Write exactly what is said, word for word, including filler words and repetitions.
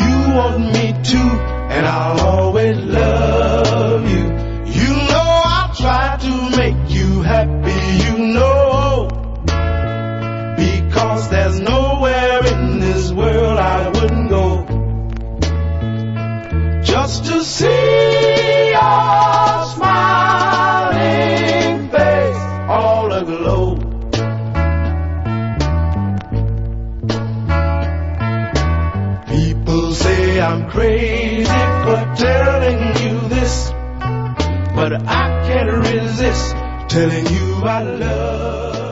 you want me to, and I'll always love you. You know I'll try to make you happy, you know, because there's nowhere in this world I wouldn't go just to see your smiling face all aglow. People say I'm crazy for telling you this, but I can't resist telling you I love